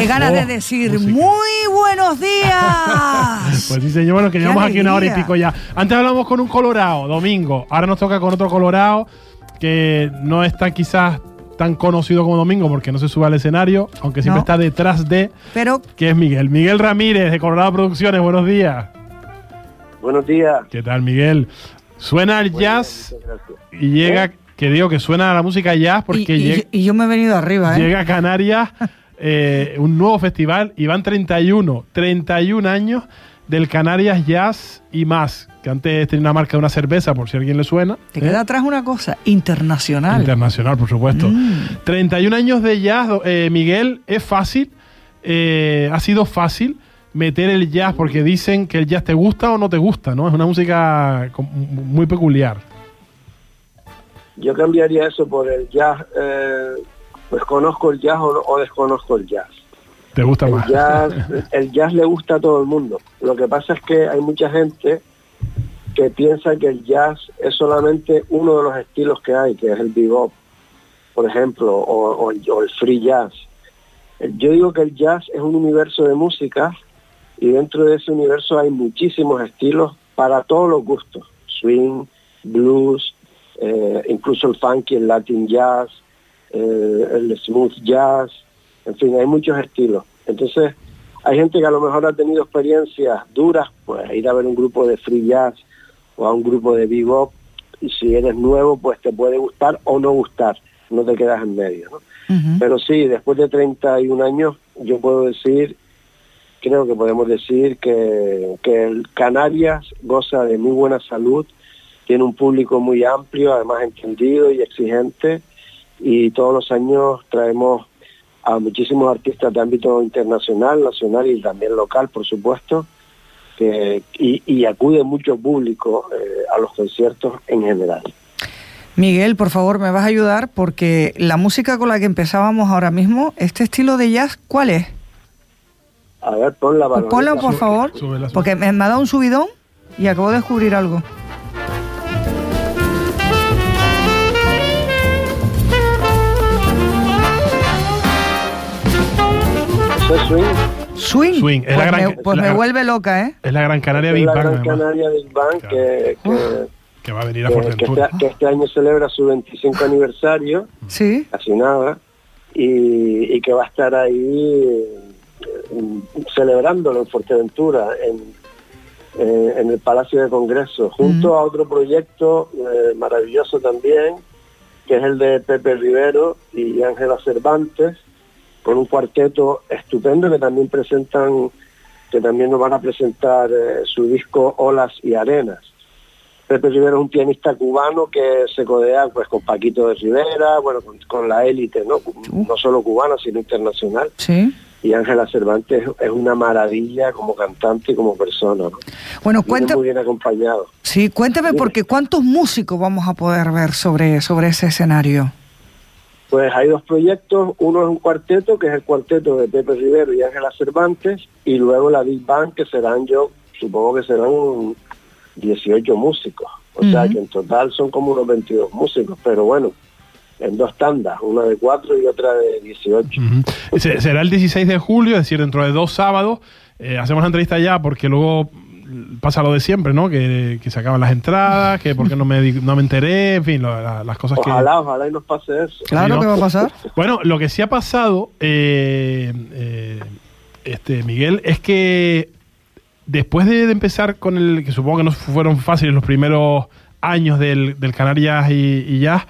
Qué ganas de decir música. Muy buenos días. Pues sí, señor, bueno, que llevamos aquí una hora y pico ya. Antes hablamos con un colorado, Domingo. Ahora nos toca con otro colorado que no está quizás tan conocido como Domingo porque no se sube al escenario, aunque siempre está detrás de, pero que es Miguel. Miguel Ramírez, de Colorado Producciones. Buenos días. Buenos días. ¿Qué tal, Miguel? Suena el jazz y llega, que digo que suena la música jazz porque y yo me he venido arriba, llega a Canarias un nuevo festival y van 31 años del Canarias Jazz y Más, que antes tenía una marca de una cerveza, por si a alguien le suena. Te queda atrás una cosa, internacional. Internacional, por supuesto. 31 años de jazz, Miguel, ¿es fácil? ¿Ha sido fácil meter el jazz? Porque dicen que el jazz te gusta o no te gusta, ¿no? Es una música muy peculiar. Yo cambiaría eso por el jazz. Pues conozco el jazz o desconozco el jazz. ¿Te gusta más? El jazz le gusta a todo el mundo. Lo que pasa es que hay mucha gente que piensa que el jazz es solamente uno de los estilos que hay, que es el bebop, por ejemplo, o el free jazz. Yo digo que el jazz es un universo de música y dentro de ese universo hay muchísimos estilos para todos los gustos. Swing, blues, incluso el funky, el latin jazz, el smooth jazz, en fin, hay muchos estilos. Entonces, hay gente que a lo mejor ha tenido experiencias duras, pues ir a ver un grupo de free jazz o a un grupo de bebop, y si eres nuevo, pues te puede gustar o no gustar, no te quedas en medio, ¿no? Pero sí, después de 31 años, yo puedo decir, creo que podemos decir que el Canarias goza de muy buena salud, tiene un público muy amplio, además entendido y exigente, y todos los años traemos a muchísimos artistas de ámbito internacional, nacional y también local, por supuesto, y acude mucho público a los conciertos en general. Miguel, por favor, me vas a ayudar porque la música con la que empezábamos ahora mismo, este estilo de jazz, ¿cuál es? A ver, ponla, por favor, porque me ha dado un subidón y acabo de descubrir algo. Swing. Es pues me vuelve loca, ¿eh? Es la Gran Canaria Big Bang. La Gran Canaria Big Bang, claro. que va a venir a Fuerteventura. Que este año celebra su 25 aniversario. Sí. Casi nada. Y que va a estar ahí celebrándolo en Fuerteventura, en el Palacio de Congreso, junto a otro proyecto maravilloso también, que es el de Pepe Rivero y Ángela Cervantes, con un cuarteto estupendo que también nos van a presentar su disco Olas y Arenas. Pepe Rivero es un pianista cubano que se codea pues con Paquito de Rivera, bueno, con la élite, ¿no? No solo cubana, sino internacional. Sí. Y Ángela Cervantes es una maravilla como cantante y como persona, ¿no? Bueno, cuéntame. Muy bien acompañado. Sí, cuéntame, porque ¿cuántos músicos vamos a poder ver sobre ese escenario? Pues hay dos proyectos, uno es un cuarteto, que es el cuarteto de Pepe Rivero y Ángela Cervantes, y luego la Big Bang, que serán, yo supongo que serán 18 músicos, o sea que en total son como unos 22 músicos, pero bueno, en dos tandas, una de 4 y otra de 18. Será el 16 de julio, es decir, dentro de 2 sábados. Hacemos la entrevista ya porque luego pasa lo de siempre, ¿no? Que se acaban las entradas, que porque no me enteré, en fin, las cosas ojalá y nos pase eso. Claro, ¿no? ¿Qué va a pasar? Bueno, lo que sí ha pasado, Miguel, es que después de empezar con que supongo que no fueron fáciles los primeros años del Canarias y Jazz,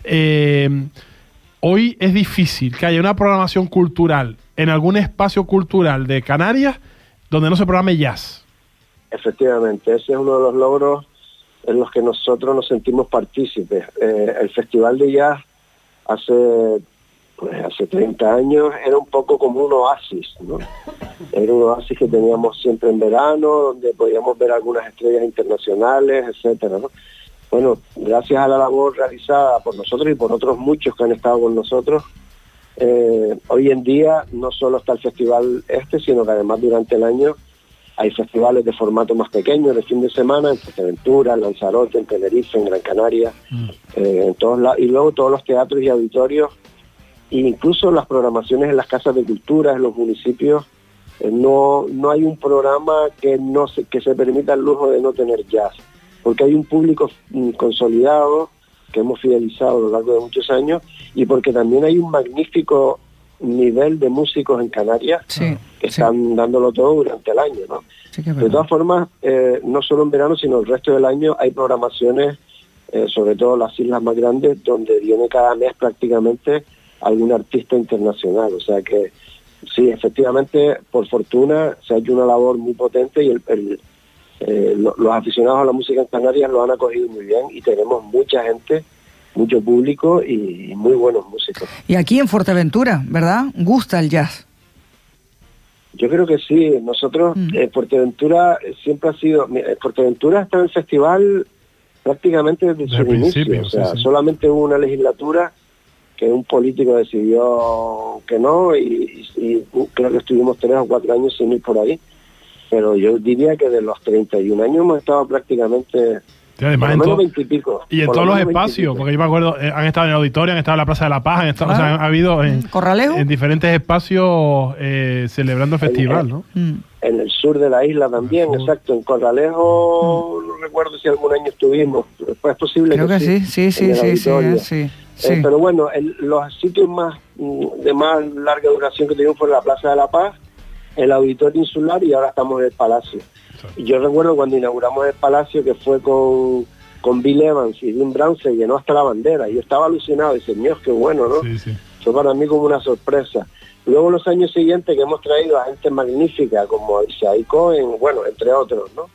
hoy es difícil que haya una programación cultural en algún espacio cultural de Canarias donde no se programe jazz. Efectivamente, ese es uno de los logros en los que nosotros nos sentimos partícipes. El Festival de Jazz hace 30 años era un poco como un oasis, ¿no? Era un oasis que teníamos siempre en verano, donde podíamos ver algunas estrellas internacionales, etcétera, ¿no? Bueno, gracias a la labor realizada por nosotros y por otros muchos que han estado con nosotros, hoy en día no solo está el festival sino que además durante el año hay festivales de formato más pequeño, de fin de semana, en Fuerteventura, en Lanzarote, en Tenerife, en Gran Canaria, en todos lados, y luego todos los teatros y auditorios e incluso las programaciones en las casas de cultura, en los municipios, no hay un programa que se permita el lujo de no tener jazz, porque hay un público consolidado que hemos fidelizado a lo largo de muchos años, y porque también hay un magnífico nivel de músicos en Canarias que están dándolo todo durante el año, ¿no? Sí, de todas formas, no solo en verano, sino el resto del año hay programaciones, sobre todo las islas más grandes, donde viene cada mes prácticamente algún artista internacional. O sea que sí, efectivamente, por fortuna, se ha hecho una labor muy potente y los aficionados a la música en Canarias lo han acogido muy bien, y tenemos mucha gente, mucho público y muy buenos músicos. Y aquí en Fuerteventura, ¿verdad? ¿Gusta el jazz? Yo creo que sí. Nosotros, Fuerteventura siempre ha sido... Fuerteventura está en el festival prácticamente desde su inicio. O sea, solamente hubo una legislatura que un político decidió que no, y creo que estuvimos 3 o 4 años sin ir por ahí. Pero yo diría que de los 31 años hemos estado prácticamente... Sí, además por lo menos 20 y pico. Y en todos los espacios, porque yo me acuerdo, han estado en el auditorio, han estado en la Plaza de la Paz, han estado, o sea, ha habido en diferentes espacios celebrando el festival, ¿no? En el sur de la isla también, exacto. En Corralejo, no recuerdo si algún año estuvimos, pues es posible. Creo que sí. Pero bueno, los sitios de más larga duración que tuvimos fueron la Plaza de la Paz, el Auditorio Insular, y ahora estamos en el Palacio. Y yo recuerdo cuando inauguramos el Palacio, que fue con Bill Evans y Dean Brown, se llenó hasta la bandera. Yo estaba alucinado, y dije, Dios, qué bueno, ¿no? Fue para mí como una sorpresa. Luego los años siguientes que hemos traído a gente magnífica, como Isaiah Cohen, bueno, entre otros, ¿no?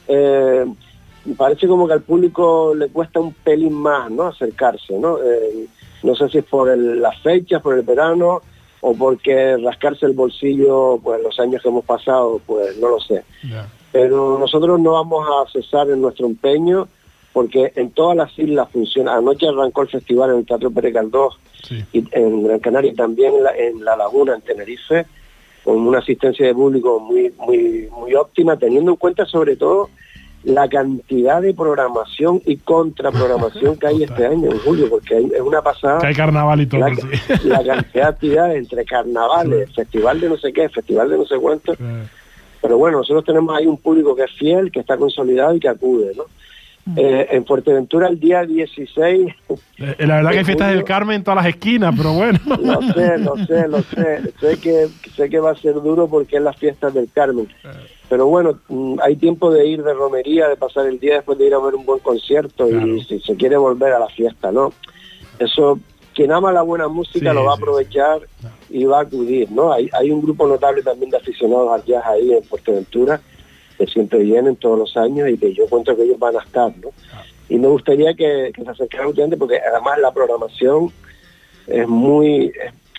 Parece como que al público le cuesta un pelín más, ¿no? Acercarse, ¿no? No sé si es por las fechas, por el verano, o porque rascarse el bolsillo, pues los años que hemos pasado, pues no lo sé. Pero nosotros no vamos a cesar en nuestro empeño, porque en todas las islas funciona. Anoche arrancó el festival en el Teatro Pere Caldós, y en Gran Canaria, y también en La Laguna, en Tenerife, con una asistencia de público muy, muy, muy óptima, teniendo en cuenta sobre todo la cantidad de programación y contraprogramación que hay este año, en julio, porque es una pasada. Que hay carnaval y todo. La cantidad de actividades entre carnavales, festival de no sé qué, festival de no sé cuánto. Pero bueno, nosotros tenemos ahí un público que es fiel, que está consolidado y que acude, ¿no? En Fuerteventura el día 16... la verdad que hay fiestas del Carmen en todas las esquinas, pero bueno. Lo sé. Sé que va a ser duro porque es las fiestas del Carmen. Pero bueno, hay tiempo de ir de romería, de pasar el día después de ir a ver un buen concierto, y si se quiere volver a la fiesta, ¿no? Eso, quien ama la buena música lo va a aprovechar y va a acudir, ¿no? Hay un grupo notable también de aficionados al jazz ahí en Fuerteventura, que siempre vienen todos los años y que yo cuento que ellos van a estar, ¿no? Y me gustaría que se acercaran últimamente, porque además la programación es muy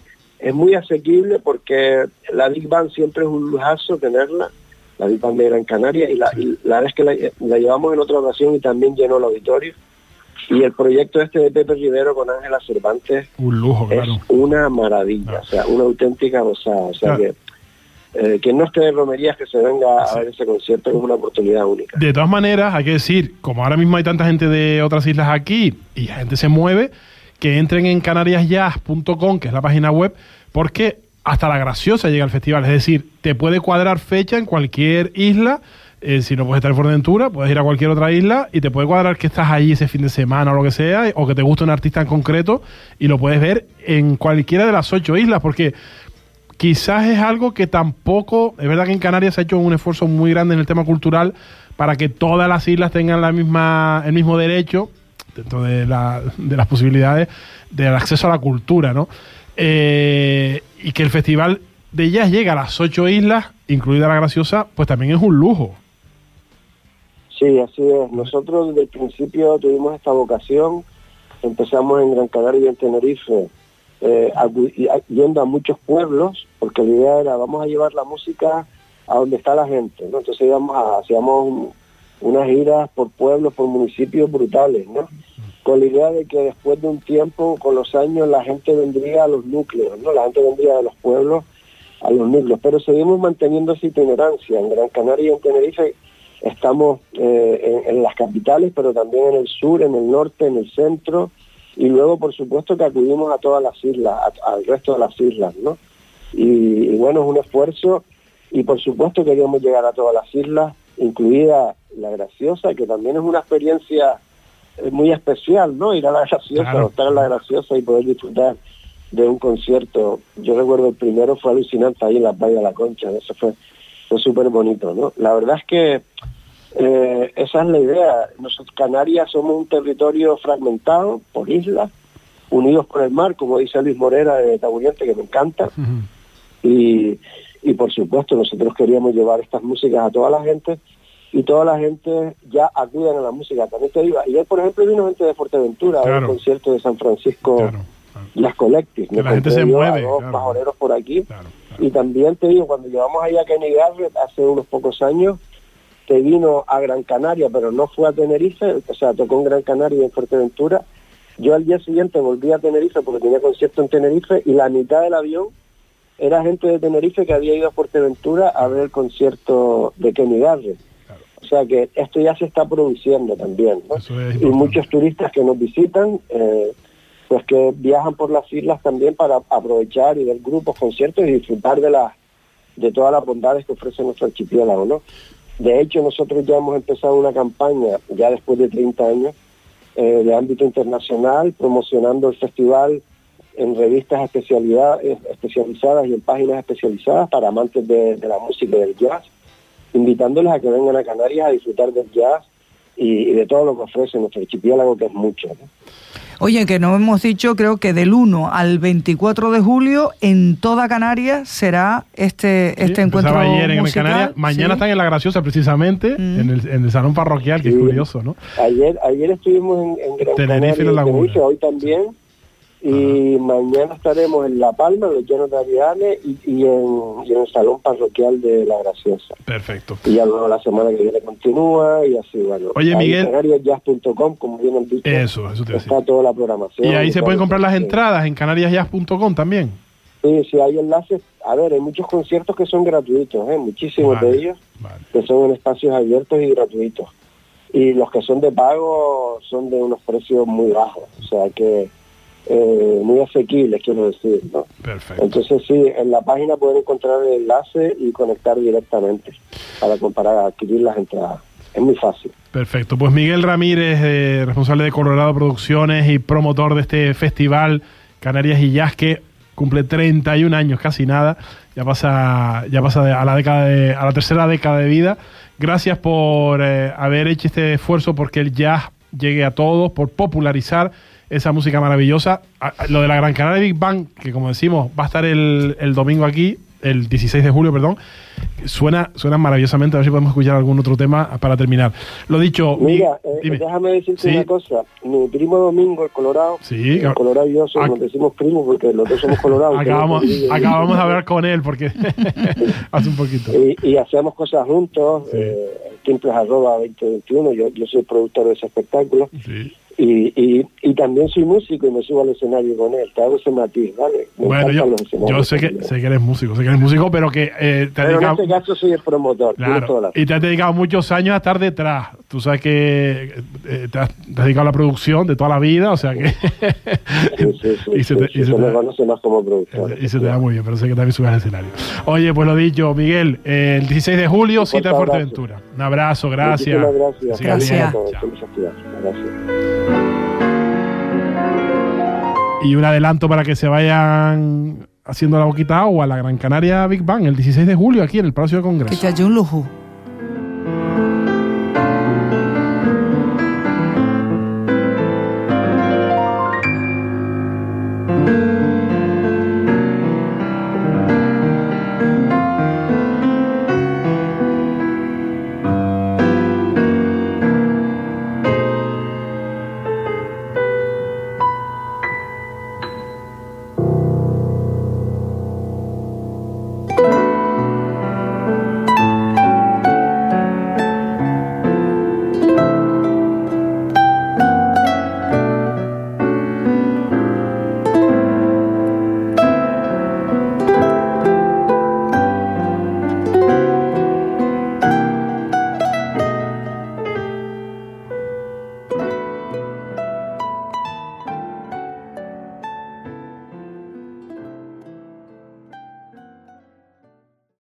asequible, porque la Big Band siempre es un lujazo tenerla, la Big Band de Gran Canaria, y la verdad es que la llevamos en otra ocasión y también llenó el auditorio. Y el proyecto de Pepe Rivero con Ángela Cervantes, un lujo, es una maravilla, o sea, una auténtica gozada. O sea que quien no esté de romerías, que se venga a ver ese concierto, es una oportunidad única. De todas maneras, hay que decir, como ahora mismo hay tanta gente de otras islas aquí y la gente se mueve, que entren en canariasjazz.com, que es la página web, porque hasta La Graciosa llega al festival. Es decir, te puede cuadrar fecha en cualquier isla. Si no puedes estar en Fuerteventura, puedes ir a cualquier otra isla y te puede cuadrar que estás ahí ese fin de semana o lo que sea, o que te guste un artista en concreto, y lo puedes ver en cualquiera de las 8 islas, porque quizás es algo que tampoco... Es verdad que en Canarias se ha hecho un esfuerzo muy grande en el tema cultural para que todas las islas tengan el mismo derecho, dentro de las posibilidades, del acceso a la cultura, ¿no? Y que el festival de jazz llega a las 8 islas, incluida La Graciosa, pues también es un lujo. Sí, así es. Nosotros desde el principio tuvimos esta vocación. Empezamos en Gran Canaria y en Tenerife, yendo a muchos pueblos, porque la idea era, vamos a llevar la música a donde está la gente, ¿no? Entonces hacíamos unas giras por pueblos, por municipios brutales, ¿no? Con la idea de que después de un tiempo, con los años, la gente vendría a los núcleos, ¿no? La gente vendría de los pueblos a los núcleos, pero seguimos manteniendo esa itinerancia. En Gran Canaria y en Tenerife estamos en las capitales, pero también en el sur, en el norte, en el centro, Y luego, por supuesto, que acudimos a todas las islas, al resto de las islas, ¿no? Y bueno, es un esfuerzo, y por supuesto queríamos llegar a todas las islas, incluida La Graciosa, que también es una experiencia muy especial, ¿no? Ir a La Graciosa, claro, estar en La Graciosa y poder disfrutar de un concierto. Yo recuerdo el primero fue alucinante ahí en la playa de La Concha, eso fue súper bonito, ¿no? La verdad es que esa es la idea. Nosotros, Canarias, somos un territorio fragmentado por islas, unidos por el mar, como dice Luis Morera de Taburiente, que me encanta. Y por supuesto nosotros queríamos llevar estas músicas a toda la gente, y toda la gente ya acuden a la música. También te digo, ayer por ejemplo vino gente de Fuerteventura, a un concierto de San Francisco, Las Collective. La gente se mueve. Dos majoreros por aquí. Y también te digo, cuando llevamos ahí a Kenny Garrett hace unos pocos años, que vino a Gran Canaria, pero no fue a Tenerife, o sea, tocó en Gran Canaria y en Fuerteventura. Yo al día siguiente volví a Tenerife porque tenía concierto en Tenerife, y la mitad del avión era gente de Tenerife que había ido a Fuerteventura a ver el concierto de Kenny Garrett. O sea que esto ya se está produciendo también, ¿no? Y muchos turistas que nos visitan, pues que viajan por las islas también para aprovechar y ver grupos, conciertos y disfrutar de todas las bondades que ofrece nuestro archipiélago, ¿no? De hecho, nosotros ya hemos empezado una campaña, ya después de 30 años, de ámbito internacional, promocionando el festival en revistas especializadas y en páginas especializadas para amantes de la música y del jazz, invitándoles a que vengan a Canarias a disfrutar del jazz y de todo lo que ofrece nuestro archipiélago, que es mucho, ¿no? Oye, que no hemos dicho, creo que del 1 al 24 de julio en toda Canarias será este encuentro ayer en musical. Canarias, mañana están en La Graciosa precisamente, en el salón parroquial, que es curioso, ¿no? Ayer estuvimos en Gran Tenerife Canaria, y La Laguna. Tenerife, hoy también, y mañana estaremos en La Palma, en los Llanos de Aridane, y en el salón parroquial de La Graciosa. Perfecto. Y ya luego la semana que viene continúa, y así, bueno. Oye, Miguel, canariasjazz.com, como bien han dicho, eso te iba a decir. está toda la programación. Y ahí se pueden comprar las entradas en canariasjazz.com también. Sí, hay enlaces. A ver, hay muchos conciertos que son gratuitos, muchísimos de ellos, que son en espacios abiertos y gratuitos. Y los que son de pago son de unos precios muy bajos, o sea que muy asequibles, quiero decir, ¿no? Perfecto. Entonces sí, en la página pueden encontrar el enlace y conectar directamente para adquirir las entradas. Es muy fácil. Perfecto. Pues Miguel Ramírez, responsable de Colorado Producciones y promotor de este festival Canarias y Jazz, que cumple 31 años, casi nada, ya pasa a la tercera década de vida. Gracias por haber hecho este esfuerzo porque el jazz llegue a todos, por popularizar esa música maravillosa. Lo de la Gran Canaria Big Band, que como decimos, va a estar el domingo aquí, el 16 de julio, perdón. Suena maravillosamente. A ver si podemos escuchar algún otro tema para terminar. Lo dicho... Mira, déjame decirte una cosa. Mi primo Domingo, el Colorado, el Colorado y yo nos decimos primos porque los dos somos colorados. Acabamos de hablar con él porque hace un poquito. Y hacemos cosas juntos, Timples @2021, yo soy productor de ese espectáculo. Sí. Y también soy músico y me subo al escenario con él. Te hago ese matiz, ¿vale? Bueno, yo sé que eres músico, pero que pero en este caso soy el promotor. Claro, y te has dedicado muchos años a estar detrás. Tú sabes que te has dedicado a la producción de toda la vida, o sea que... y se me conoce más como productor. Y se te da muy bien, pero sé que también subes al escenario. Oye, pues lo dicho, Miguel, el 16 de julio, cita en Fuerteventura. Un abrazo, gracias. Muchísimas gracias. Gracias. Y un adelanto para que se vayan haciendo la boquita agua, la Gran Canaria Big Band, el 16 de julio aquí en el Palacio de Congreso. Que te haya un lujo.